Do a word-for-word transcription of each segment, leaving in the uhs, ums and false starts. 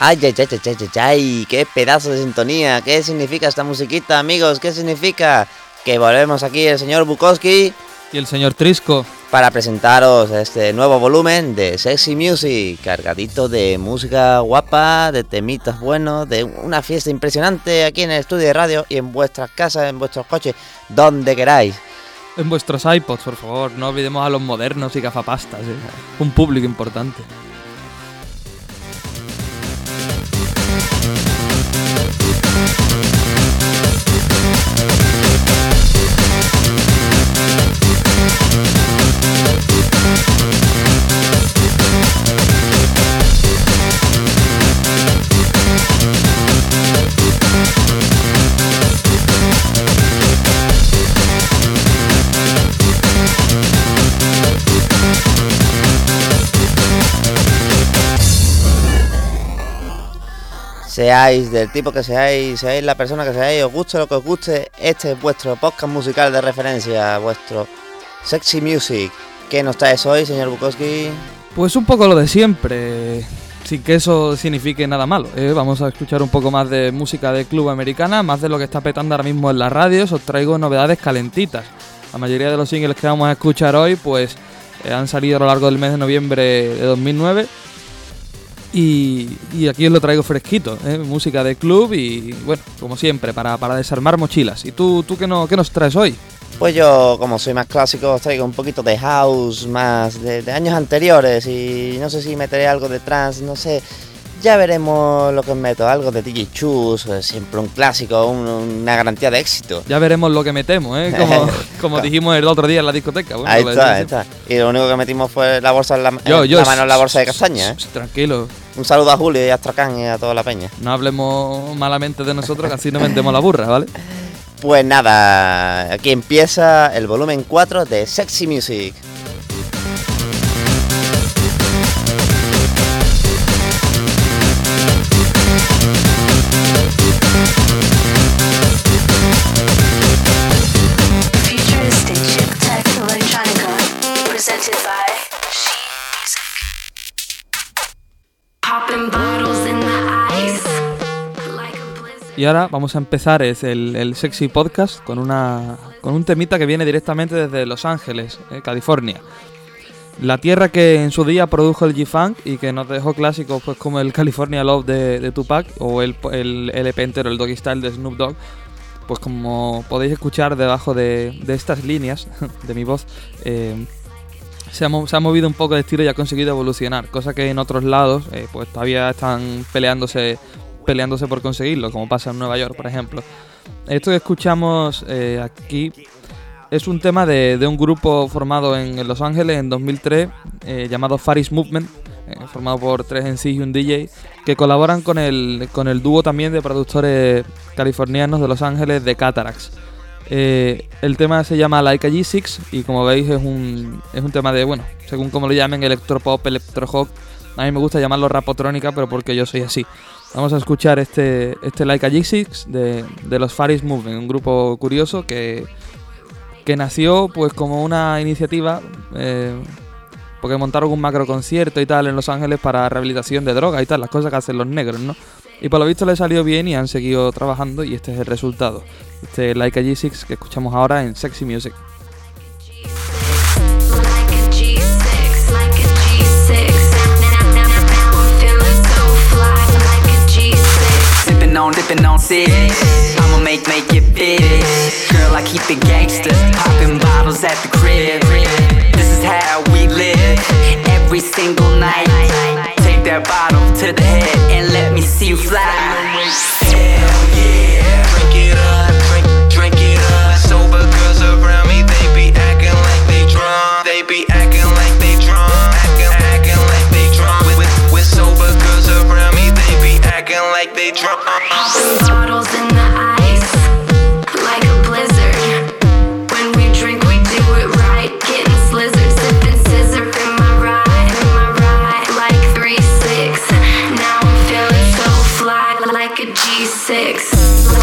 Ay, ay, ay, ay, ay, ay, ay, qué pedazo de sintonía. ¿Qué significa esta musiquita, amigos? ¿Qué significa? Que volvemos aquí el señor Bukowski y el señor Trisco para presentaros este nuevo volumen de Sexy Music, cargadito de música guapa, de temitas buenos, de una fiesta impresionante aquí en el estudio de radio y en vuestras casas, en vuestros coches, donde queráis. En vuestros iPods, por favor, no olvidemos a los modernos y gafapastas, ¿eh? Un público importante. Seáis del tipo que seáis, seáis la persona que seáis, os guste lo que os guste, este es vuestro podcast musical de referencia, vuestro Sexy Music. ¿Qué nos traes hoy, señor Bukowski? Pues un poco lo de siempre, sin que eso signifique nada malo, ¿eh? Vamos a escuchar un poco más de música de club americana, más de lo que está petando ahora mismo en las radios. Os traigo novedades calentitas. La mayoría de los singles que vamos a escuchar hoy pues eh, han salido a lo largo del mes de noviembre de dos mil nueve. Y, y aquí os lo traigo fresquito, ¿eh? Música de club y, bueno, como siempre, para, para desarmar mochilas. ¿Y tú, tú qué, no, qué nos traes hoy? Pues yo, como soy más clásico, os traigo un poquito de house, más de, de años anteriores. Y no sé si meteré algo de trance, no sé. Ya veremos lo que os meto, algo de D J Chus, siempre un clásico, un, una garantía de éxito. Ya veremos lo que metemos, ¿eh? Como, como dijimos el otro día en la discoteca. Bueno, ahí está, ahí está. Y lo único que metimos fue la bolsa en la, yo, en yo, la mano en la bolsa de castaña, ¿eh? Tranquilo. Un saludo a Julio y a Astracán y a toda la peña. No hablemos malamente de nosotros, que así no vendemos la burra, ¿vale? Pues nada, aquí empieza el volumen cuatro de Sexy Music. Y ahora vamos a empezar es el, el Sexy Podcast con una con un temita que viene directamente desde Los Ángeles, eh, California. La tierra que en su día produjo el G-Funk y que nos dejó clásicos pues como el California Love de, de Tupac o el, el L P entero, el Doggy Style de Snoop Dogg. Pues como podéis escuchar debajo de, de estas líneas de mi voz, eh, se, ha, se ha movido un poco de estilo y ha conseguido evolucionar, cosa que en otros lados eh, pues todavía están peleándose peleándose por conseguirlo, como pasa en Nueva York, por ejemplo. Esto que escuchamos eh, aquí es un tema de, de un grupo formado en, en Los Ángeles en dos mil tres, eh, llamado Far East Movement, eh, formado por tres M Cs y un D J, que colaboran con el, con el dúo también de productores californianos de Los Ángeles, de Cataracts. Eh, el tema se llama Like a G seis y como veis es un, es un tema de, bueno, según como lo llamen, electropop, electrohop. A mí me gusta llamarlo rapotrónica, pero porque yo soy así. Vamos a escuchar este, este Like a G seis de, de los Far East Movement, un grupo curioso que, que nació pues como una iniciativa, eh, porque montaron un macro concierto y tal en Los Ángeles para rehabilitación de drogas y tal, las cosas que hacen los negros, ¿no? Y por lo visto les salió bien y han seguido trabajando y este es el resultado. Este Like a G seis que escuchamos ahora en Sexy Music. On dipping on six, I'ma make make it big. Girl, I keep it gangster, popping bottles at the crib. This is how we live every single night. Take that bottle to the head and let me see you fly. Hell yeah, drink it up, drink, drink it up. Sober girls around me, they be acting like they drunk. They be acting like they drunk, acting, acting like they drunk. With, with, with sober girls around me, they be acting like they drunk. Popping bottles in the ice, like a blizzard. When we drink, we do it right. Getting slizzard, sipping scissor in my ride, in my ride. Like three six, now I'm feeling so fly, like a G six.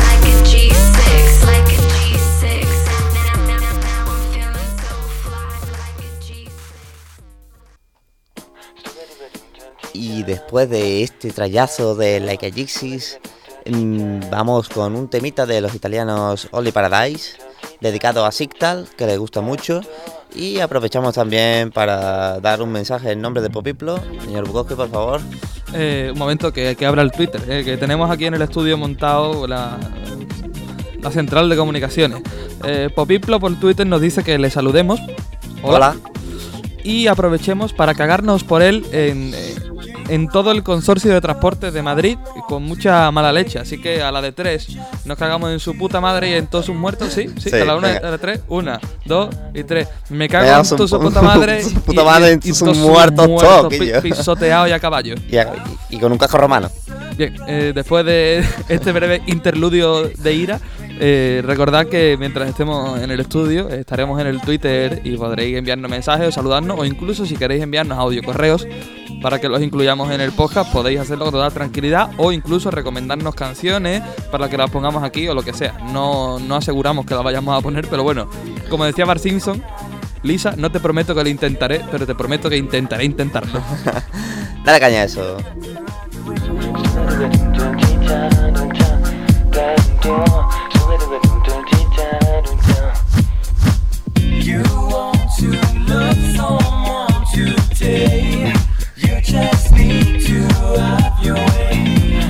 Y después de este trayazo de Like a Gypsies, mmm, vamos con un temita de los italianos Only Paradise, dedicado a Sigtal, que les gusta mucho. Y aprovechamos también para dar un mensaje en nombre de Popiplo. Señor Bukowski, por favor. Eh, un momento, que, que abra el Twitter, eh, que tenemos aquí en el estudio montado la, la central de comunicaciones. Eh, Popiplo por Twitter nos dice que le saludemos. Hola. Hola. Y aprovechemos para cagarnos por él en, en todo el consorcio de transportes de Madrid con mucha mala leche. Así que a la de tres nos cagamos en su puta madre y en todos sus muertos. Sí, sí, sí, a la una, a la tres, una, dos y tres. Me cago venga, en toda su puta madre. Su puta madre y, y, y sus muertos todos. Pisoteados y a caballo. Y, a, y, y con un casco romano. Bien, eh, después de este breve interludio de ira, eh, recordad que mientras estemos en el estudio eh, estaremos en el Twitter y podréis enviarnos mensajes o saludarnos, o incluso si queréis enviarnos audio correos para que los incluyamos en el podcast, podéis hacerlo con toda tranquilidad, o incluso recomendarnos canciones para que las pongamos aquí o lo que sea. No, no aseguramos que las vayamos a poner, pero bueno, como decía Bart Simpson, Lisa, no te prometo que lo intentaré, pero te prometo que intentaré intentarlo. Dale caña a eso. You want to love someone today. You just need to have your way.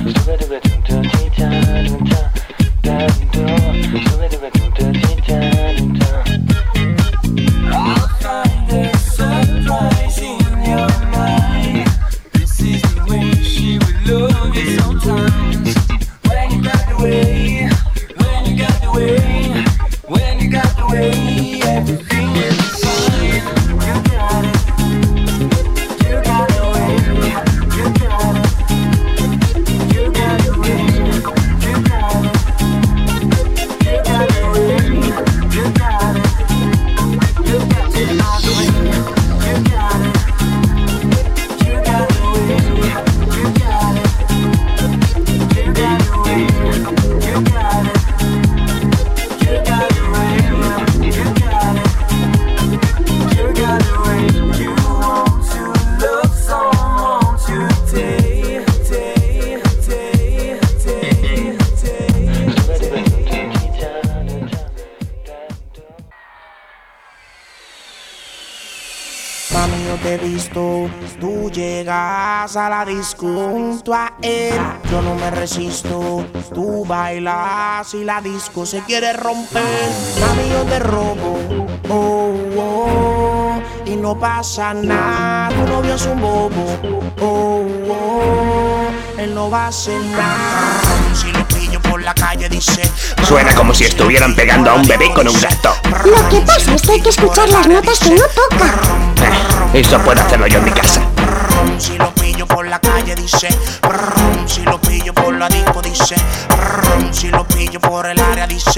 I'll find a surprise in your mind. This is the way she would love you sometimes. When you got the way, when you got the way, when you got the way, everything will be fine. You got it, you got the way, you got it, you got the way, you got it, you got the way, you got it, you got the way, you got it, you got the way, you got it, you got the way, you got it. Mami, yo te he visto, tú llegas a la disco junto a él. Yo no me resisto, tú bailas y la disco se quiere romper. Mami, yo te robo, oh, oh, y no pasa nada. Tu novio es un bobo, oh, oh, él no va a hacer nada. Si lo pillo por la calle dice, suena como si estuvieran pegando a un bebé con un gato. Lo que pasa es que hay que escuchar las notas que no toca. Eh, eso puedo hacerlo yo en mi casa. Si lo pillo por la calle dice, si lo pillo por la disco dice, si lo pillo por el área dice,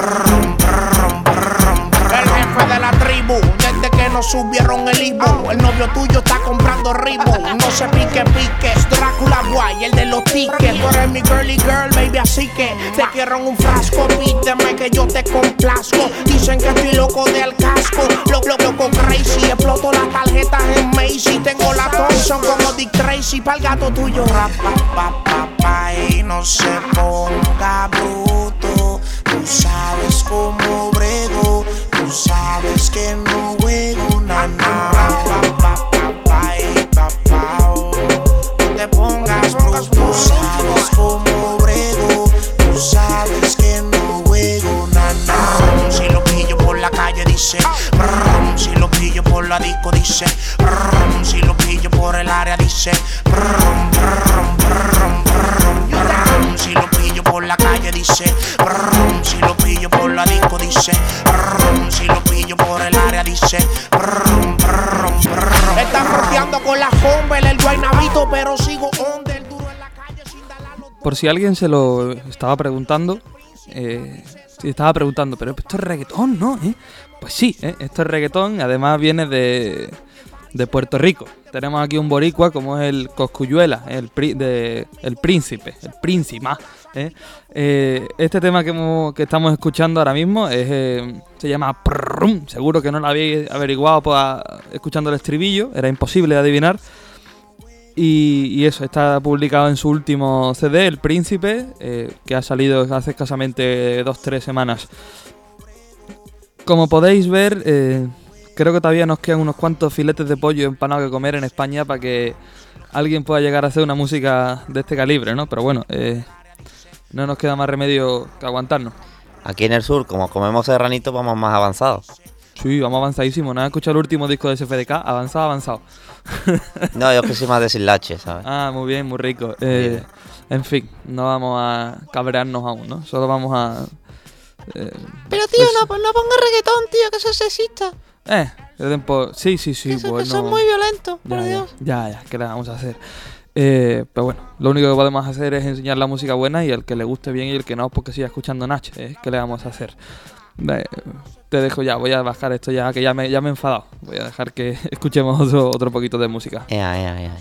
el jefe de la tribu, desde que nos subieron el Ibu, el novio tuyo está comprando Ribu. No se pique, pique, es Drácula Guay, el de los tickets. Tú eres mi girly girl, baby, así que te quiero en un frasco. Pídeme que yo te complazco. Dicen que estoy loco del casco, loco, loco, crazy. Exploto las tarjetas en Macy. Tengo la Thompson como Dick Tracy. Pa'l gato tuyo, rap, pa, pa, pa, y no se ponga bruto. Tú sabes cómo brego, tú sabes que no juego nada. No te pongas bruto, tú sabes cómo brego, tú sabes que no juego nada. Si lo pillo por la calle dice, si lo pillo por la disco dice, si lo pillo por el área dice, si lo pillo por la calle dice, si lo pillo por la disco dice, si lo pillo por el área dice, están fronteando con la Humber, el Guaynabito, pero sigo under, duro en la calle sin dar la locura. Por si alguien se lo estaba preguntando, eh, si estaba preguntando, pero esto es reggaetón, ¿no? ¿Eh? Pues sí, ¿eh? Esto es reggaetón, además viene de, de Puerto Rico. Tenemos aquí un boricua como es el Cosculluela, el, pri, de, el príncipe, el príncima. ¿eh? Eh, este tema que, hemos, que estamos escuchando ahora mismo es, eh, se llama Prrrum. Seguro que no lo habéis averiguado pues, escuchando el estribillo, era imposible de adivinar. Y, y eso, está publicado en su último C D, El Príncipe, eh, que ha salido hace escasamente dos tres semanas. Como podéis ver, eh, creo que todavía nos quedan unos cuantos filetes de pollo empanado que comer en España para que alguien pueda llegar a hacer una música de este calibre, ¿no? Pero bueno, eh, no nos queda más remedio que aguantarnos. Aquí en el sur, como comemos serranito, vamos más avanzados. Sí, vamos avanzadísimo. ¿No has escuchado el último disco de S F D K? Avanzado, avanzado. No, yo es que soy más de Silache, ¿sabes? Ah, muy bien, muy rico. Eh, en fin, no vamos a cabrearnos aún, ¿no? Solo vamos a... Eh, Pero tío, pues- no, pues no pongas reggaetón, tío, que eso es sexista. Eh, el tiempo... Sí, sí, sí, Eso, bueno... que eso es muy violento, por Ya, ya, Dios. ya, ya, ¿qué le vamos a hacer? Eh, pero bueno, lo único que podemos hacer es enseñar la música buena y el que le guste bien y el que no, porque siga escuchando Nach, ¿eh? ¿Qué le vamos a hacer? Eh, te dejo ya, voy a bajar esto ya, que ya me, ya me he enfadado. Voy a dejar que escuchemos otro, otro poquito de música. Ea, ea, ea, ea.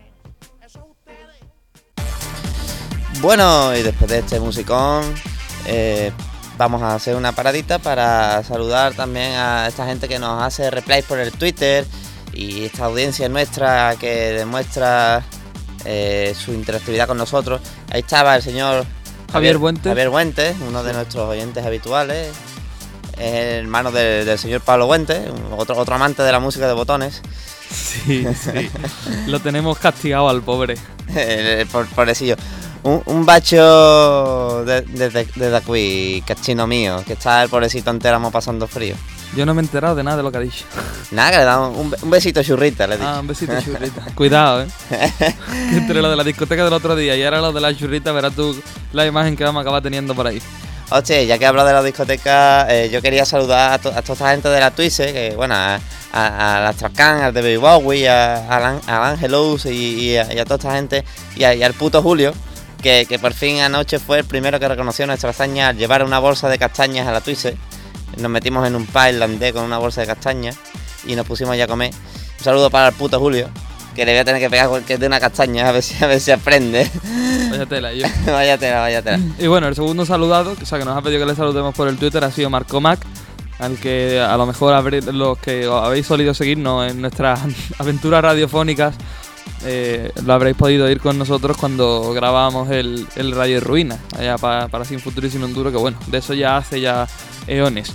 Bueno, y después de este musicón, eh, vamos a hacer una paradita para saludar también a esta gente que nos hace replays por el Twitter y esta audiencia nuestra que demuestra eh, su interactividad con nosotros. Ahí estaba el señor Javier Buentes. Javier Buentes, uno de nuestros oyentes habituales. Es el hermano de- del señor Pablo Buentes, un- otro, otro amante de la música de botones. Sí, sí. Lo tenemos castigado al pobre. El por- pobrecillo. Un, un bacho de- desde de, aquí, cachino mío, que está el pobrecito entero pasando frío. Yo no me he enterado de nada de lo que ha dicho. Nada, que le damos un, be- un besito churrita, le he dicho. Ah, un besito churrita. Cuidado, eh. Que entre lo de la discoteca del otro día y ahora lo de la churrita, verás tú la imagen que vamos a acabar teniendo por ahí. Hostia, ya que he hablado de la discoteca, eh, yo quería saludar a, to- a toda esta gente de la Twitch, que bueno, a, a, a la Astracán, al David Bowie, a, a, Lan- a Angelus y, y, a, y a toda esta gente, y, a- y al puto Julio, que, que por fin anoche fue el primero que reconoció nuestra hazaña al llevar una bolsa de castañas a la Twitch. Nos metimos en un pub irlandés con una bolsa de castañas y nos pusimos ya a comer. Un saludo para el puto Julio, que le voy a tener que pegar cualquier de una castaña a ver si, a ver si aprende. Vaya tela, yo. Vaya tela, vaya tela. Y bueno, el segundo saludado, o sea, que nos ha pedido que le saludemos por el Twitter, ha sido Marco Mac, al que a lo mejor habré- los que habéis solido seguirnos en nuestras aventuras radiofónicas, eh, lo habréis podido ir con nosotros cuando grabábamos el, el Radio Ruina, allá para, para Sin Futuro y Sin Enduro, que bueno, de eso ya hace ya eones.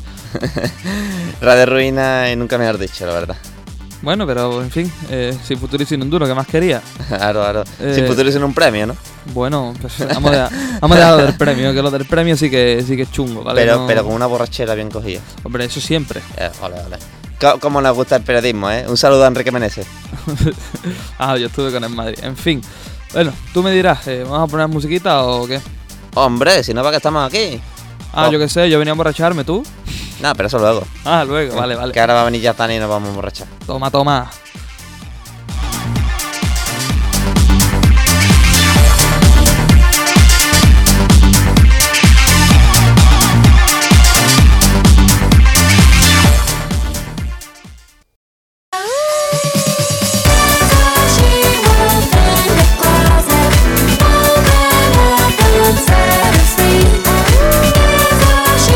Radio Ruina y nunca mejor dicho, la verdad. Bueno, pero en fin, eh, Sin Futuro y Sin Enduro, ¿qué más quería? Claro, claro. Eh, Sin futuro y sin un premio, ¿no? Bueno, pues vamos a, vamos a dejar lo del premio, que lo del premio sí que sí que es chungo, ¿vale? pero, No- pero con una borrachera bien cogida. Hombre, eso siempre. Eh, ole, ole. Co- Como nos gusta el periodismo, ¿eh? Un saludo a Enrique Meneses. Ah, yo estuve con el Madrid. En fin. Bueno, tú me dirás, eh, ¿vamos a poner musiquita o qué? Hombre, si no, ¿para qué estamos aquí? Ah, Oh. yo qué sé, yo venía a emborracharme, ¿tú? No, pero eso luego. Ah, luego, vale, vale. Que ahora va a venir Yatani y nos vamos a emborrachar. Toma, toma.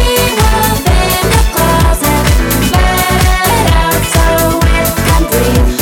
Breathe.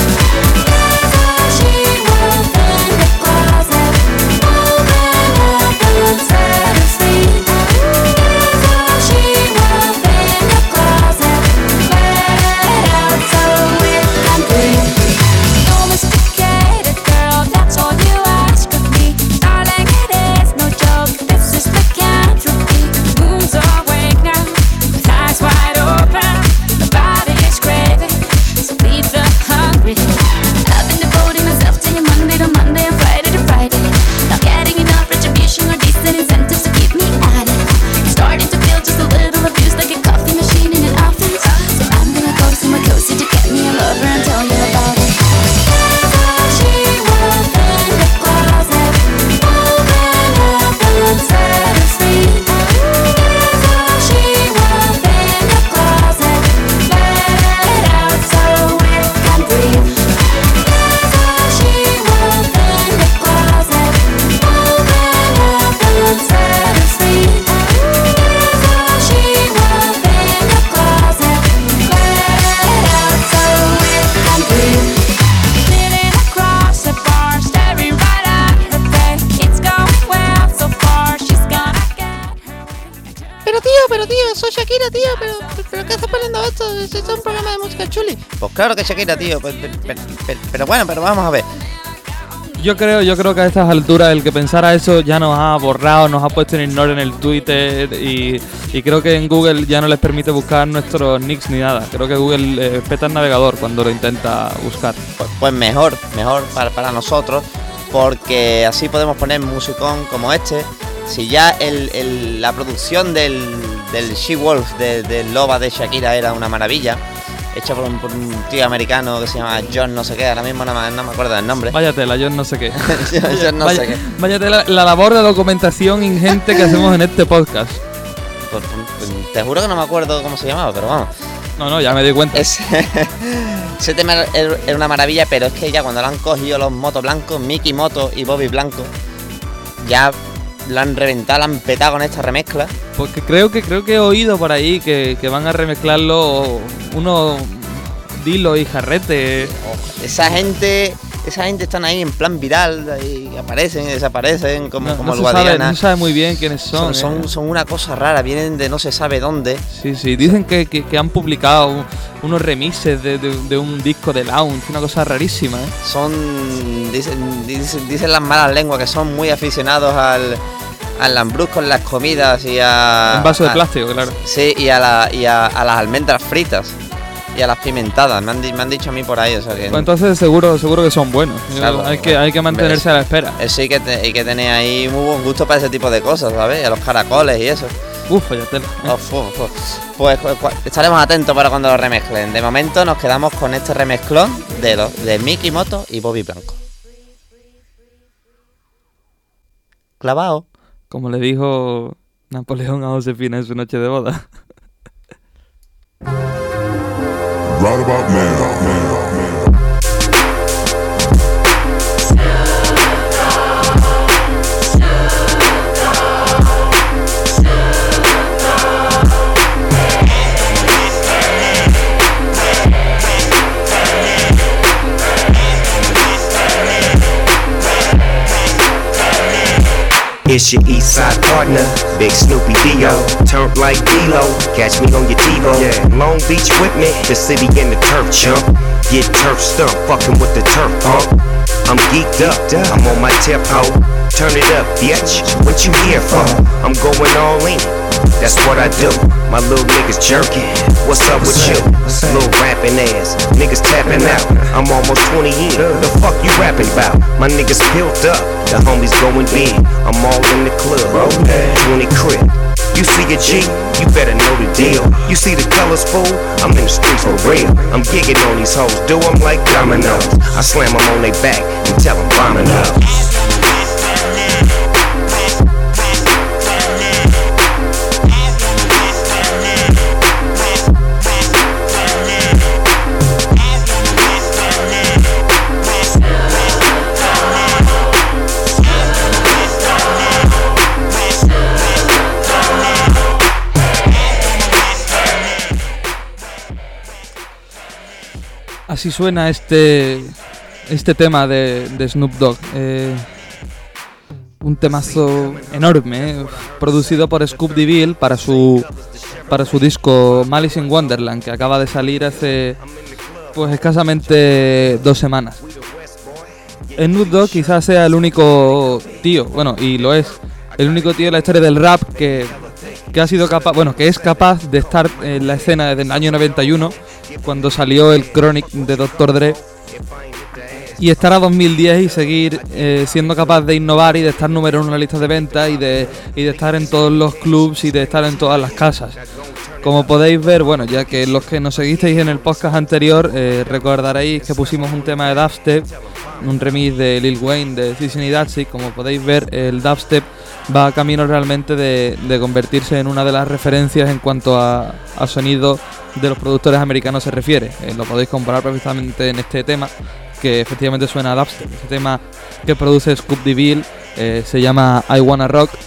Shakira, tío, pero, pero ¿qué haces poniendo esto? Es, es un programa de música chuli. Pues claro que Shakira, tío, pero, pero, pero, pero bueno, pero vamos a ver. Yo creo, yo creo que a estas alturas el que pensara eso ya nos ha borrado, nos ha puesto en ignore en el Twitter y, y creo que en Google ya no les permite buscar nuestros nicks ni nada. Creo que Google eh, peta el navegador cuando lo intenta buscar. Pues, pues mejor, mejor para, para nosotros, porque así podemos poner musicón como este. Si ya el, el, la producción del, del She-Wolf, de, del Loba de Shakira era una maravilla, hecha por un, por un tío americano que se llama John no sé qué, ahora mismo no me, no me acuerdo del nombre. Váyatela, yo no sé qué. John no Vaya, sé qué. Váyatela la labor de documentación ingente que hacemos en este podcast. Pues, pues, te juro que no me acuerdo cómo se llamaba, pero vamos. No, no, ya me di cuenta. Ese, ese tema era era una maravilla, pero es que ya cuando lo han cogido los Moto Blancos, Mickey Moto y Bobby Blanco, ya lo han reventado, lo han petado con esta remezcla. Porque creo que creo que he oído por ahí que, que van a remezclarlo unos Dilo y Jarrete. Esa gente, esa gente están ahí en plan viral, ahí aparecen y desaparecen como, No, como no el se sabe, Guadiana. no se sabe muy bien quiénes Son, son. son, eh. son una cosa rara, vienen de no se sabe dónde. Sí, sí, dicen que, que, que han publicado unos remixes de, de, de un disco de Lounge, una cosa rarísima, ¿eh? Son, dicen, dicen, dicen las malas lenguas que son muy aficionados al, al lambrusco en las comidas y a... En vaso de a- plástico, claro. Sí, y a, la, y a, a las almendras fritas y a las pimentadas, me han, di- me han dicho a mí por ahí, o sea que... Pues entonces seguro seguro que son buenos. Claro, hay que hay que mantenerse a la espera. Eso sí que te- hay que tener ahí muy buen gusto para ese tipo de cosas, ¿sabes? A los caracoles y eso. Uf, ya te... Uf, uf, uf. Pues, pues, pues, estaremos atentos para cuando lo remezclen. De momento nos quedamos con este remezclón de los de Mickey Moto y Bobby Blanco. Clavao. Como le dijo Napoleón a Josefina en su noche de boda. Right about now, now, now. It's your east side partner, Big Snoopy Dio. Turf like D-Lo, catch me on your TiVo. Yeah. Long Beach with me, the city in the turf chump. Get turf stumped, fucking with the turf pump. I'm geeked up, I'm on my tip ho. Turn it up, bitch, what you here for? I'm going all in, that's what I do. My little niggas jerking, what's up with you? Little rapping ass, niggas tapping out. I'm almost twenty in, the fuck you rapping about? My niggas built up, the homies going big. I'm all in the club, twenty crib. You see a G, you better know the deal. You see the colors, fool? I'm in the streets for real. I'm gigging on these hoes, do them like dominoes. I slam them on their back and tell them bombing up. Así suena este este tema de, de Snoop Dogg. Eh, un temazo enorme, eh, producido por Scoop DeVille para su para su disco Malice in Wonderland, que acaba de salir hace pues escasamente dos semanas. Snoop Dogg quizás sea el único tío, bueno, y lo es, el único tío en la historia del rap que, que ha sido capaz, bueno, que es capaz de estar en la escena desde el año noventa y uno, cuando salió el Chronic de doctor Dre, y estar a dos mil diez y seguir eh, siendo capaz de innovar y de estar número uno en la lista de ventas y de, y de estar en todos los clubs y de estar en todas las casas. Como podéis ver, bueno, ya que los que nos seguisteis en el podcast anterior, eh, recordaréis que pusimos un tema de dubstep, un remix de Lil Wayne de Season y Datsy. Como podéis ver, el dubstep va a camino realmente de, de convertirse en una de las referencias en cuanto a, a sonido de los productores americanos se refiere. Eh, lo podéis comparar perfectamente en este tema, que efectivamente suena a dubstep. Este tema que produce Scoop DeVille eh, se llama I Wanna Rock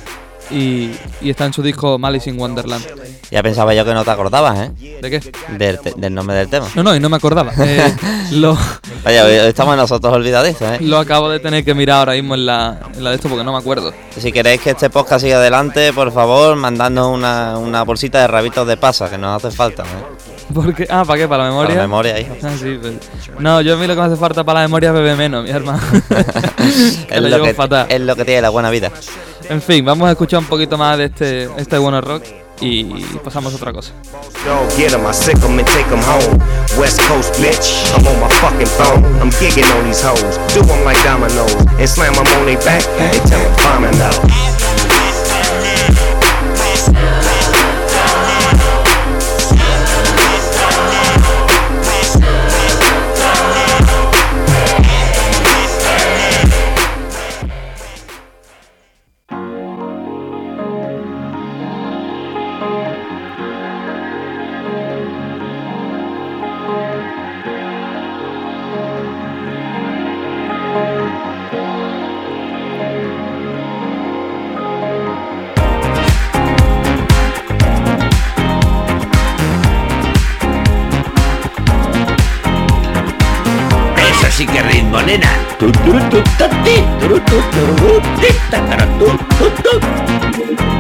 y, y está en su disco Malice in Wonderland. Ya pensaba yo que no te acordabas, ¿eh? ¿De qué? Del, te- del nombre del tema. No, no, y no me acordaba. Eh, lo, Vaya, hoy estamos nosotros olvidadizos, ¿eh? lo acabo de tener que mirar ahora mismo en la, en la de esto porque no me acuerdo. Si queréis que este podcast siga adelante, por favor, mandadnos una, una bolsita de rabitos de pasa, que nos hace falta, ¿eh? Porque, ah, ¿para qué? ¿Para la memoria? Para la memoria, hijo. Ah, sí, pues. No, yo a mí lo que me hace falta para la memoria es beber menos, mi hermano. es, lo lo llevo que, fatal. es lo que tiene la buena vida. En fin, vamos a escuchar un poquito más de este, este bueno rock y pasamos a otra cosa. Dog, get 'em, I sick 'em and take 'em home. West Coast, bitch, I'm on my fucking phone. I'm gigging on these hoes, do 'em like dominoes, and slam 'em on their back, and tell 'em bombing out. Eso sí que ritmo, nena. Tu, tu, tu, tu, ti, tu, tu, tu, tu, ti, ta, ta, tu, tu, tu.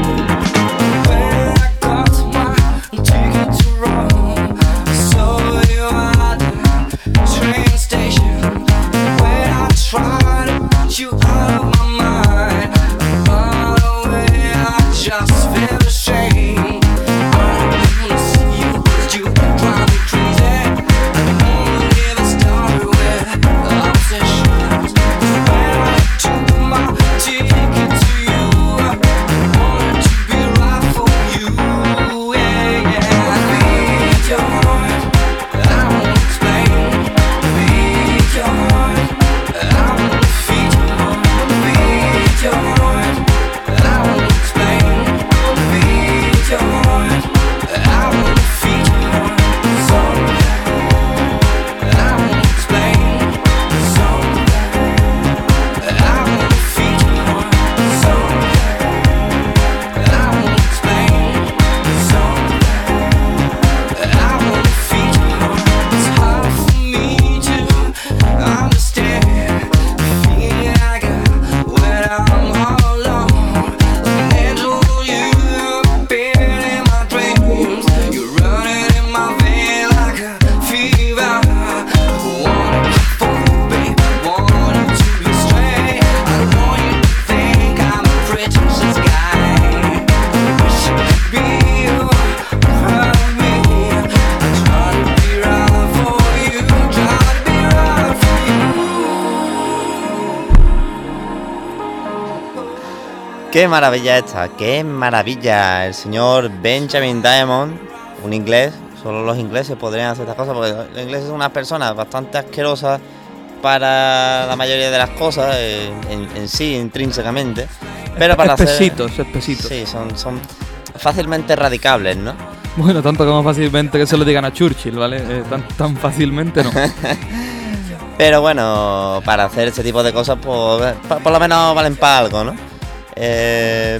Qué maravilla esta, qué maravilla. El señor Benjamin Diamond, un inglés, solo los ingleses podrían hacer estas cosas, porque los ingleses son unas personas bastante asquerosas para la mayoría de las cosas, eh, en, en sí, intrínsecamente. Pero para espesitos, hacer, espesitos. Sí, son, son fácilmente erradicables, ¿no? Bueno, tanto como fácilmente que se lo digan a Churchill, ¿vale? Eh, tan, tan fácilmente no. Pero bueno, para hacer este tipo de cosas, pues, por, por lo menos valen para algo, ¿no? Eh,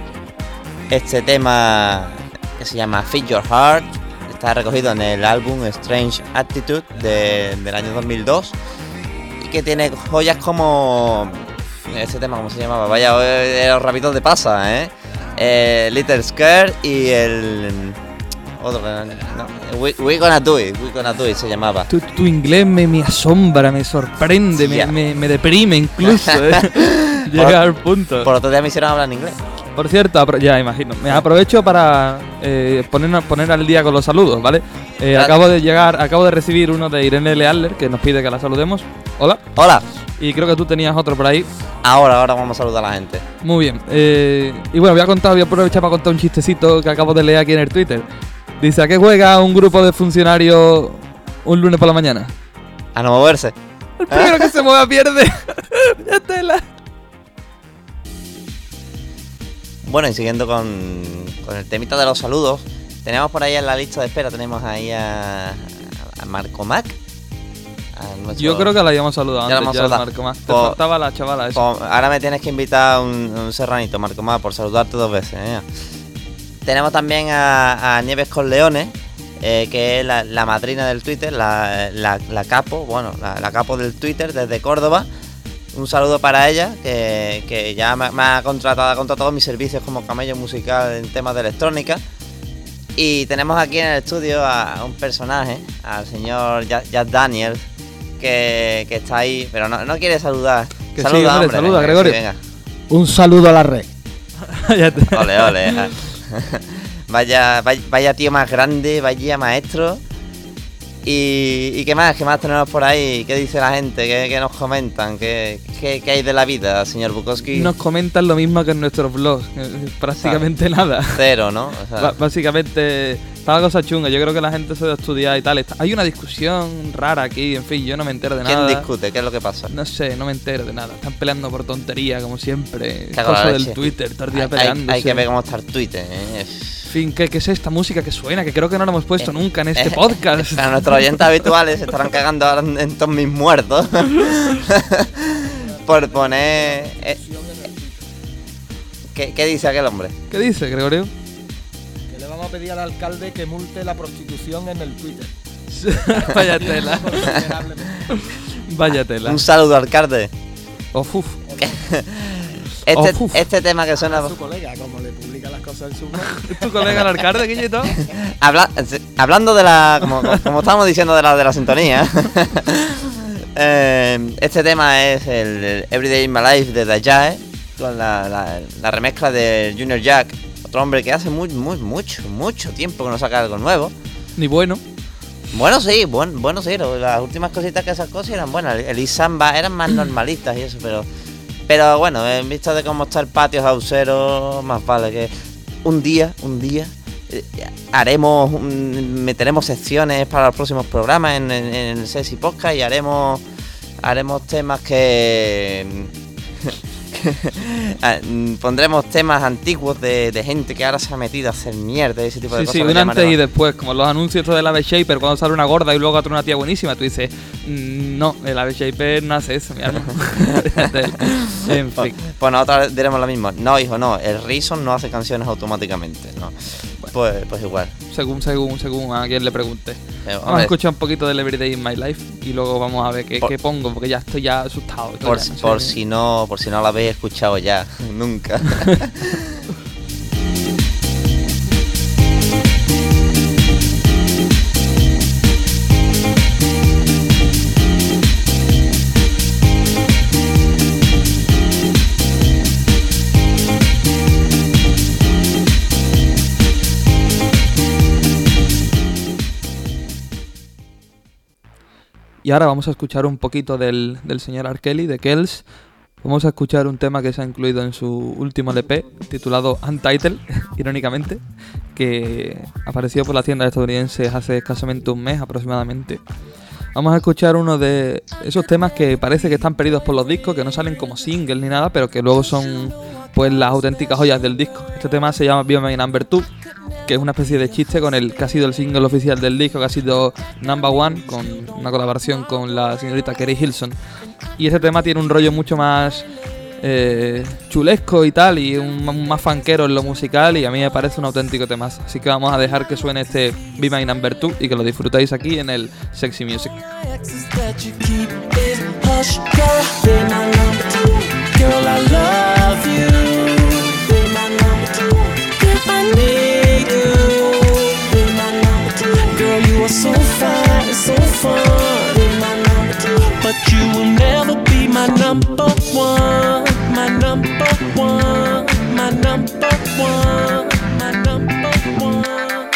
este tema que se llama Feed Your Heart está recogido en el álbum Strange Attitude de, del año dos mil dos y que tiene joyas como este tema, ¿cómo se llamaba? Vaya, eh, los rabitos de pasa, ¿eh? eh Little Skirt y el otro, no, we, we Gonna Do It, We Gonna Do It se llamaba. Tu, tu inglés me, me asombra, me sorprende, Yeah. me, me, me deprime incluso, ¿eh? Llega al punto. Por otro día me hicieron hablar en inglés. Por cierto, apro- ya imagino. Me aprovecho para eh, poner, poner al día con los saludos, ¿vale? Eh, Claro. acabo de llegar, acabo de recibir uno de Irene L. Adler que nos pide que la saludemos. Hola. Hola. Y creo que tú tenías otro por ahí. Ahora, ahora vamos a saludar a la gente. Muy bien. Eh, y bueno, voy a contar, voy a aprovechar para contar un chistecito que acabo de leer aquí en el Twitter. Dice, ¿a qué juega un grupo de funcionarios un lunes por la mañana? A no moverse. El primero que se mueva pierde. Ya tela. Bueno, y siguiendo con, con el temita de los saludos, tenemos por ahí en la lista de espera, tenemos ahí a, a Marco Mac, a mucho- Yo creo que la habíamos saludado Ya la antes, hemos ya, el saludado. Marco Más. Te Pues- faltaba la chavala esa. Pues ahora me tienes que invitar un, un serranito, Marco Más, por saludarte dos veces. ¿eh? Tenemos también a, a Nieves con Leones, eh, que es la, la madrina del Twitter, la, la, la capo, bueno, la, la capo del Twitter desde Córdoba. Un saludo para ella, que, que ya me, me ha contratado, ha contratado mis servicios como camello musical en temas de electrónica. Y tenemos aquí en el estudio a un personaje, al señor Jazz Jazz Daniel, que, que está ahí, pero no, no quiere saludar. Que saluda, sí, hombre, hombre, saluda, venga, Gregorio. sí, venga. Un saludo a la red. Ya te- Ole, ole. vaya, vaya, vaya tío más grande, vaya maestro. Y, y qué más, qué más tenemos por ahí, qué dice la gente, qué, qué nos comentan, qué, qué, qué hay de la vida, señor Bukowski. Nos comentan lo mismo que en nuestros vlogs. eh, Prácticamente nada. Cero, ¿no? O sea, Ba- Básicamente, está la cosa chunga. Yo creo que la gente se debe estudiar y tal. Está- Hay una discusión rara aquí, en fin, yo no me entero de ¿quién nada. discute? ¿Qué es lo que pasa? No sé, no me entero de nada. Están peleando por tontería, como siempre. Cago en la Cosa del leche. Twitter, todo el día Hay, hay, peleando. hay que ver cómo está el Twitter, ¿eh? En fin, ¿qué, ¿qué es esta música que suena? Que creo que no la hemos puesto Eh, nunca en este eh, podcast. Para nuestros oyentes habituales se estarán cagando ahora en, en todos mis muertos. Por poner... eh, ¿qué, ¿Qué dice aquel hombre? ¿Qué dice, Gregorio? Que le vamos a pedir al alcalde que multe la prostitución en el Twitter. Vaya tela. Vaya tela. Un saludo, alcalde. Uf, uf. Este, Oh, uf. este tema que suena... A su colega, como le publica las cosas en su blog. ¿Es tu colega el alcalde, Guillito? Habla- hablando de la... Como, como estábamos diciendo de la, de la sintonía. eh, este tema es el, el Everyday in My Life de Dajae, con la, la, la remezcla de Junior Jack, otro hombre que hace muy, muy, mucho, mucho tiempo que no saca algo nuevo. Ni bueno. Bueno, sí, buen, bueno, sí, lo- las últimas cositas que sacó sí eran buenas. El, el Isamba eran más normalistas y eso, pero... Pero bueno, en vista de cómo está el patio hausero, más vale que un día, un día, eh, haremos, un- meteremos secciones para los próximos programas en, en, en el Sexy Podcast y haremos, haremos temas que... Ah, mm, pondremos temas antiguos de, de gente que ahora se ha metido a hacer mierda y ese tipo de Sí, cosas. sí, lo un antes llamaremos. y después, como los anuncios estos del Ave Shaper, cuando sale una gorda y luego otra una tía buenísima, tú dices, "Mm, no, el Ave Shaper no hace eso, mi hermano". En fin. Pues nosotros diremos lo mismo. No, hijo, no. El Reason no hace canciones automáticamente, ¿no? Pues, pues igual. Según, según, según a quien le pregunte. Eh, Vamos a hombre, escuchar un poquito del Everyday in My Life y luego vamos a ver qué, Por- qué pongo, porque ya estoy ya asustado. estoy por, ya, si- no sé. por si no, por si no lo habéis escuchado ya, nunca. Y ahora vamos a escuchar un poquito del, del señor R. Kelly, de Kells. Vamos a escuchar un tema que se ha incluido en su último L P, titulado Untitled, irónicamente, que apareció por las tiendas estadounidenses hace escasamente un mes aproximadamente. Vamos a escuchar uno de esos temas que parece que están perdidos por los discos, que no salen como singles ni nada, pero que luego son pues las auténticas joyas del disco. Este tema se llama Be My Number Two, que es una especie de chiste con el que ha sido el single oficial del disco, que ha sido Number One, con una colaboración con la señorita Kerry Hilson. Y este tema tiene un rollo mucho más eh, chulesco y tal, y un, un más fanquero en lo musical, y a mí me parece un auténtico temazo. Así que vamos a dejar que suene este Be My Number Two y que lo disfrutéis aquí en el Sexy Music. That you keep it hush, girl. Be my number two, girl. I love you. Be my number two, if I need you. Be my number two, girl. You are so fine and so fun. Be my number two, but you will never be my number one. My number one. My number one. My number one.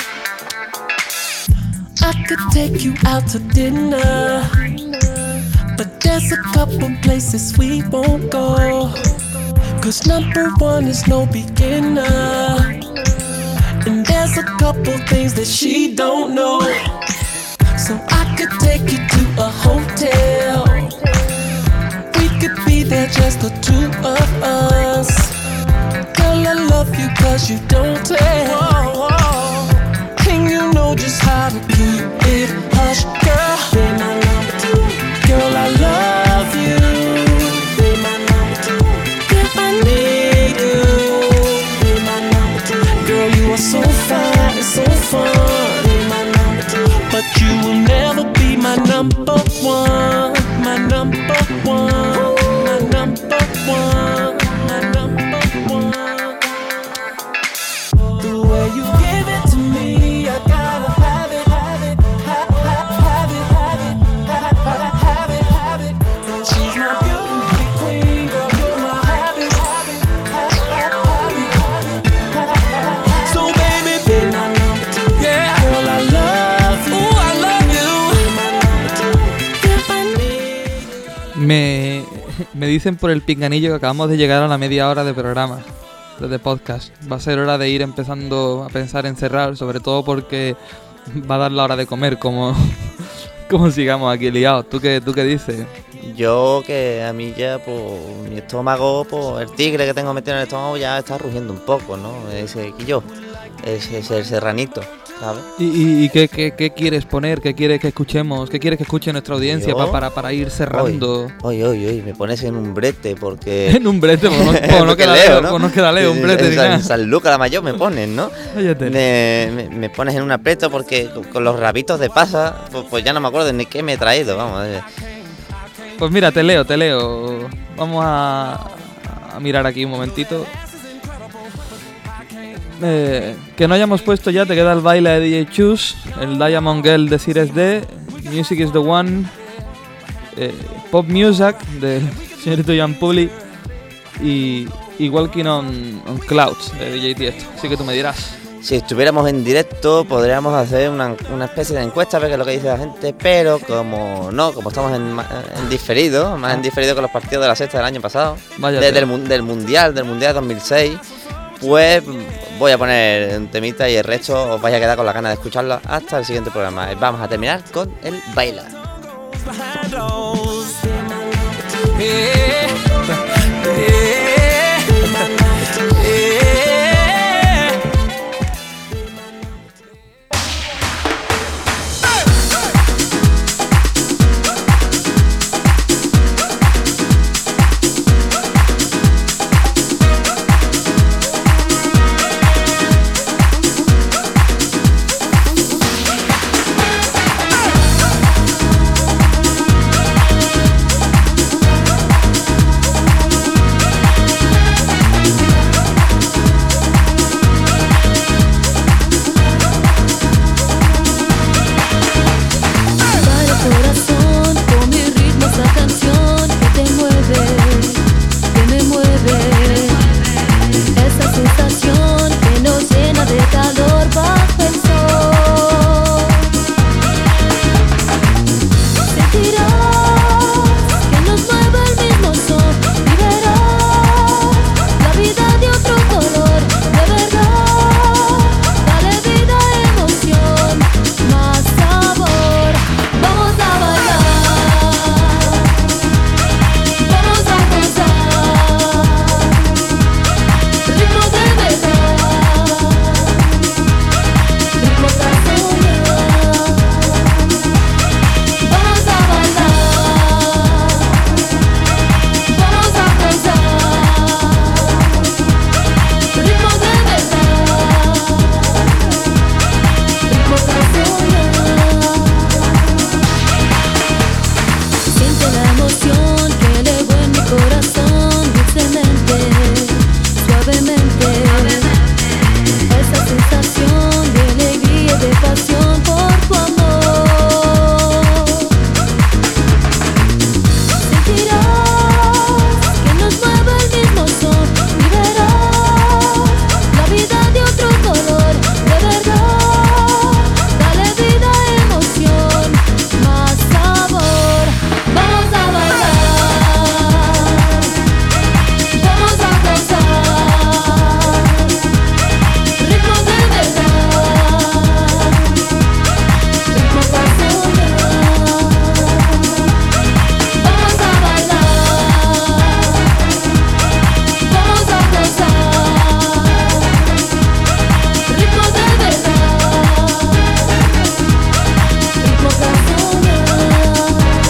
I could take you out to dinner, but there's a couple places we won't go. Cause number one is no beginner, and there's a couple things that she don't know. So I could take you to a hotel. We could be there, just the two of us. Girl, I love you cause you don't tell. And you know just how to keep it hush, girl. Be my number two, girl. dicen por el pinganillo que acabamos de llegar a la media hora de programa, de podcast. Va a ser hora de ir empezando a pensar en cerrar, sobre todo porque va a dar la hora de comer, como, como sigamos aquí liados. ¿Tú qué, tú qué dices? Yo que a mí ya, pues, mi estómago, pues, el tigre que tengo metido en el estómago ya está rugiendo un poco, ¿no? Ese quillo, ese es el serranito, ¿sabes? ¿Y, y, y qué, qué, qué quieres poner? ¿Qué quieres que escuchemos? ¿Qué quieres que escuche nuestra audiencia Yo, pa, para, para ir cerrando? Hoy, hoy, hoy, me pones en un brete porque... En un brete, pues no, pues no Porque queda leo, leo, ¿no? pues no queda leo, un brete En ni San, nada. San Lucas la Mayor me pones, ¿no? Cállate. Me, me, me pones en un aprieto porque con, con los rabitos de pasa, pues, pues ya no me acuerdo ni qué me he traído, vamos. eh. Pues mira, te leo, te leo. Vamos a, a mirar aquí un momentito. Eh, que no hayamos puesto ya, te queda el baile de D J Chus, el Diamond Girl de Cires D, Music is the One, eh, Pop Music de señorito Jan Puli y, y Walking on, on Clouds de D J Tiesto. Así que tú me dirás. Si estuviéramos en directo podríamos hacer una, una especie de encuesta, ver qué es lo que dice la gente, pero como no, como estamos en, en diferido, más en diferido que los partidos de la sexta del año pasado, Váyate. desde el, mun- del Mundial, del Mundial dos mil seis, pues voy a poner un temita y el resto os vais a quedar con la gana de escucharlo hasta el siguiente programa. Vamos a terminar con el Baila. Para corazón, con mi ritmo esa canción que te mueve, que me mueve. Esa sensación que nos llena de calor bajo el sol. Sentirás que nos mueve el mismo son y verás la vida de otro color, de verdad. Dale vida, emoción, más sabor. Vamos a bailar, vamos a gozar, ritmo de verdad, ritmo casual. Vamos a bailar, vamos a gozar, ritmo de verdad, ritmo casual. Siente la emoción que elevo en mi corazón dulcemente, suavemente. Esa sensación de alegría y de pasión por tu amor. Sentirás que nos mueve el mismo son y verás la vida de otro color, de verdad. Dale vida, emoción, más sabor. Vamos a bailar, vamos a gozar, ritmo de verdad, ritmo casual. Vamos a bailar, vamos a gozar, ritmo de verdad, ritmo casual.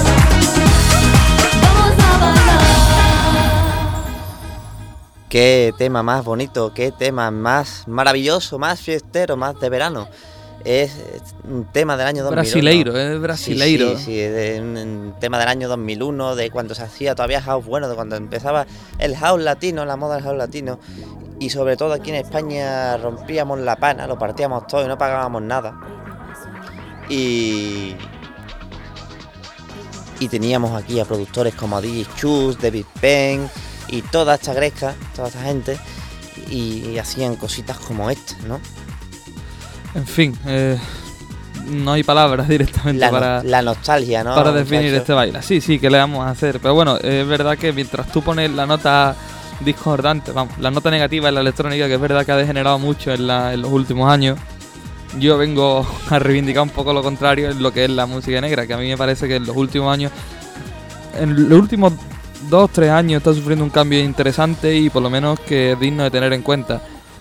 Vamos a bailar. Qué tema más bonito, qué tema más maravilloso, más fiestero, más de verano. Es es un tema del año dos mil uno. Brasileiro, es brasileiro. Sí, sí, sí, es de un, un tema del año dos mil uno, de cuando se hacía todavía house bueno, de cuando empezaba el house latino, la moda del house latino. Y sobre todo aquí en España rompíamos la pana, lo partíamos todo y no pagábamos nada. Y... Y teníamos aquí a productores como D J Chus, David Penn y toda esta gresca, toda esta gente, y, y hacían cositas como esta, ¿no? En fin, eh, no hay palabras directamente La, para, no- la nostalgia, ¿no? para definir muchacho? este baile. Sí, sí, ¿qué le vamos a hacer? Pero bueno, es verdad que mientras tú pones la nota discordante, vamos, la nota negativa en la electrónica, que es verdad que ha degenerado mucho en, la- en los últimos años, yo vengo a reivindicar un poco lo contrario en lo que es la música negra, que a mí me parece que en los últimos años, en los últimos dos, tres años está sufriendo un cambio interesante y por lo menos que es digno de tener en cuenta.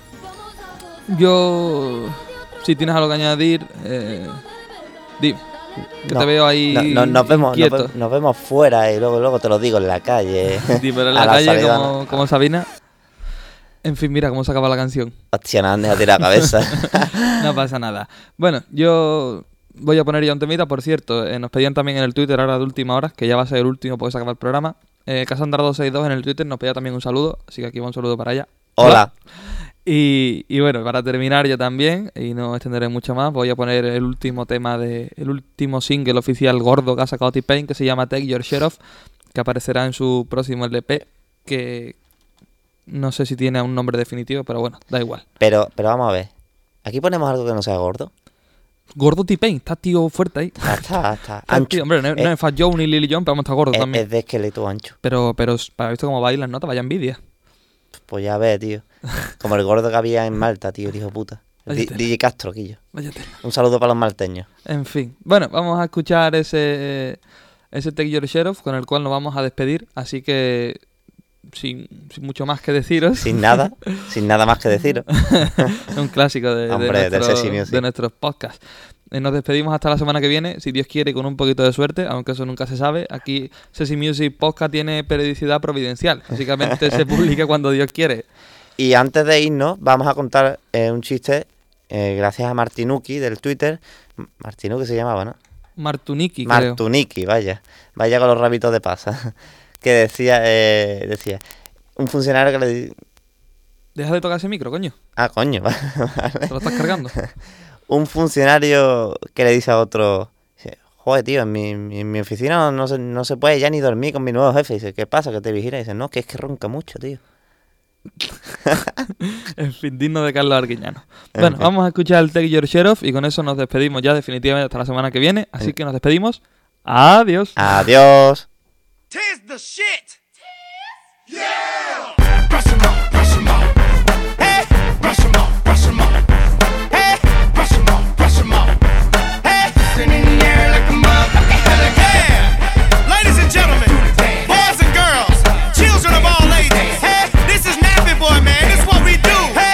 Yo, si tienes algo que añadir, eh, dime, que No, te veo ahí no, no, nos, vemos, nos, inquieto. ve- nos vemos fuera y luego, luego te lo digo en la calle. Sí, pero en A la calle salida, como, ¿no? como Sabina. En fin, mira cómo se acaba la canción. Hostia, no andes a tirar la cabeza. No pasa nada. Bueno, yo voy a poner ya un temita, por cierto. eh, nos pedían también en el Twitter ahora de última hora, que ya va a ser el último porque se acaba el programa. Eh, Cassandra dos sesenta y dos en el Twitter nos pedía también un saludo, así que aquí va un saludo para ella. Hola. Y, y bueno, para terminar yo también, y no extenderé mucho más, voy a poner el último tema de el último single oficial gordo que ha sacado T-Pain, que se llama Take Your Share Off, que aparecerá en su próximo L P, que no sé si tiene un nombre definitivo, pero bueno, da igual. Pero, pero vamos a ver. Aquí ponemos algo que no sea gordo. Gordo T-Pain, está tío fuerte ahí. Ah, está, está. Está Ancho. tío, hombre, no, no Eh, es Fat Joe ni Lily John, pero vamos a estar gordo es, también. es de esqueleto ancho. Pero, pero para visto cómo bailan, ¿no? Te vaya envidia. Pues ya ves, tío. Como el gordo que había en Malta, tío, el hijo puta. El Vaya D- tela. D J Castro, Quillo. Vaya tela. Un saludo para los malteños. En fin. Bueno, vamos a escuchar ese, ese Take Your Share Off con el cual nos vamos a despedir. Así que, sin, sin mucho más que deciros. Sin nada, sin nada más que deciros. Un clásico de, de Hombre, del nuestro- Sexy Music. de nuestros podcasts. Eh, Nos despedimos hasta la semana que viene, si Dios quiere, con un poquito de suerte, aunque eso nunca se sabe. Aquí Sexy Music Podcast tiene periodicidad providencial. Básicamente se publica cuando Dios quiere. Y antes de irnos, vamos a contar eh, un chiste eh, gracias a Martinuki del Twitter. M- Martinuki se llamaba, ¿no? Martuniki, creo. Martuniki, vaya. Vaya con los rabitos de pasa. Que decía, eh, decía, un funcionario que le... di- Deja de tocar ese micro, coño. Ah, coño, vale. Te lo estás cargando. Un funcionario que le dice a otro, dice, joder, tío, en mi, en mi oficina no, no se, no se puede ya ni dormir con mi nuevo jefe. Dice, ¿qué pasa? ¿Que te vigila? Dice, no, que es que ronca mucho, tío. En fin, digno de Carlos Arguiñano. En Bueno, fin. vamos a escuchar el Take Your Share Off y con eso nos despedimos ya definitivamente hasta la semana que viene. Así Sí. que nos despedimos. Adiós. Adiós. Tis the shit. Yeah. Brush 'em off, brush 'em off. Hey, brush 'em off, brush 'em off. Hey, brush 'em off, brush 'em off. Hey, sitting in the air like a motherfucking helicopter. Ladies and gentlemen, boys and girls, children of all ages. Hey, this is Nappy Boy, man. This is what we do. Hey,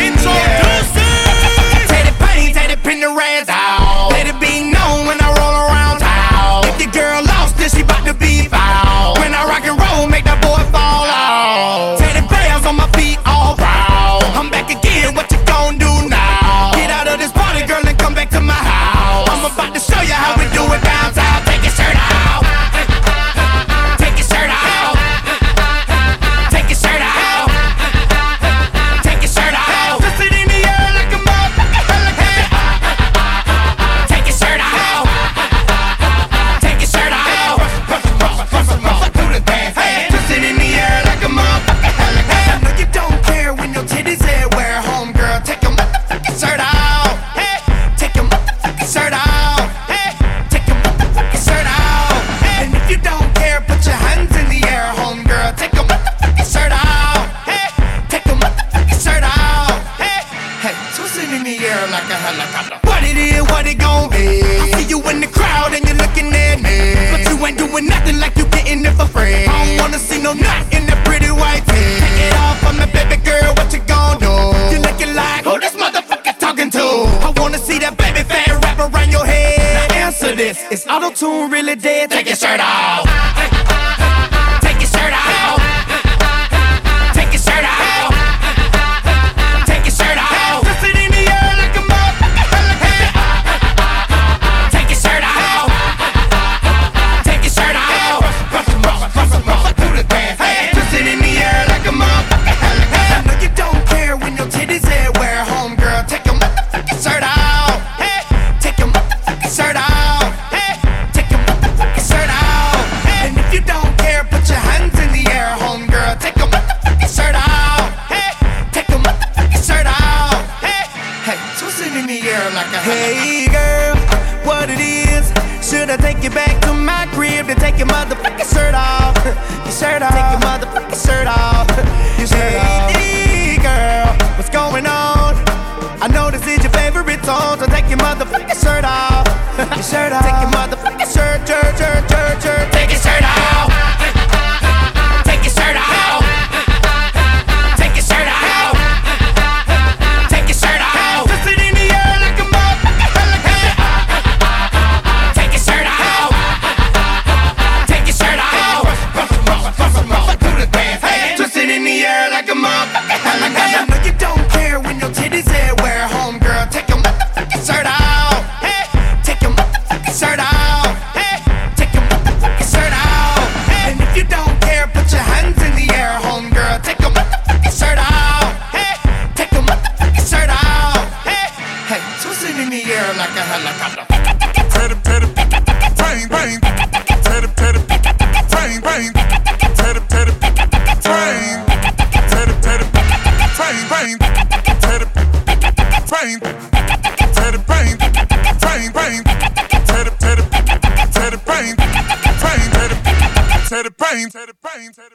introducing. Take the pain, take the pin the rags out. Let it be known when I roll around town. If your girl lost, then she bout to be found. When I rock and roll, make that boy fall out. Take the bells on my feet all round. I'm back again, what you gon' do now? Get out of this party, girl, and come back to my house. I'm about to show you how we do it downtown. Take your shirt out. Take your shirt out. Take your shirt out. Take your shirt out. Twist it in the air like a motherfucking helicopter. Take your shirt out. Take your shirt out. Brush, brush, brush, brush, brush, do the dance. Hey, twist it in the air like a motherfucking helicopter. I know you don't care when your titties everywhere, homegirl. Take your motherfucking shirt out. Hey, take your motherfucking shirt out. Hey, take your motherfucking shirt out. And if you don't care, put your hands in the air, homegirl. Take your motherfucking shirt out. Hey, take your motherfucking shirt out. Hey, hey, twist it in the air like a helicopter. What it is, what it gon' be? I see you in the crowd and you're looking at me, but you ain't doing nothing like you getting it for free. I don't wanna see no nut in that pretty white tee. Take it off from the baby girl, what you gon' do? You looking like who this motherfucker talking to? I wanna see that baby fat wrap around your head. Now answer this, is auto-tune really dead? Take your shirt off. Take your shirt off. Take your shirt off. Take your shirt off. Twist it in the air like a motherfucking helicopter. Take your shirt off. Take your shirt off. Brush 'em off, brush 'em off, do the dance. Hey, twist it in the air like a motherfucking helicopter. I know you don't care when your titties everywhere, homegirl. Take your motherfucking shirt out. Hey, take your motherfucking shirt out. Hey, take your motherfucking shirt out. And to take you back to my crib to take your motherfucking shirt off. Your shirt off. Take your motherfucking shirt off. Your shirt off. Hey, girl, what's going on? I know this is your favorite song, so take your motherfucking shirt off. Your shirt off. Take your motherfucking shirt, shirt, shirt, shirt, shirt. Take your shirt off. Take your shirt off. Take your shirt off. Take your shirt off. Twist it in the air like a motherfucker. Take your shirt off. Take your shirt off. Do the dance. Hey, twist it in the air like a motherfucker. I know you don't care when your titties everywhere, home girl. Take your motherfucking shirt off. Hey, take your motherfucking shirt off. Hey, take your motherfucking shirt off. And if you don't care, put your hands in the air, home girl. Take your motherfucking shirt off. Hey, take your motherfucking shirt off. Hey, hey, twist it in the air like a helicopter. Teddy, teddy, train, train. Teddy, teddy, train, train. Teddy, teddy, train. Teddy, teddy, train, train. Teddy, train. Teddy, train. Train, train. Teddy, teddy, teddy, train. Train, teddy, teddy, train. Teddy, train. Teddy,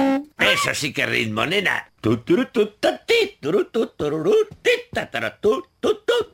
Eso sí que ritmo, nena. Tu, tu, tu, tu, ti, tu, tu, tu, tu, tu, ti, ta, ta, tu.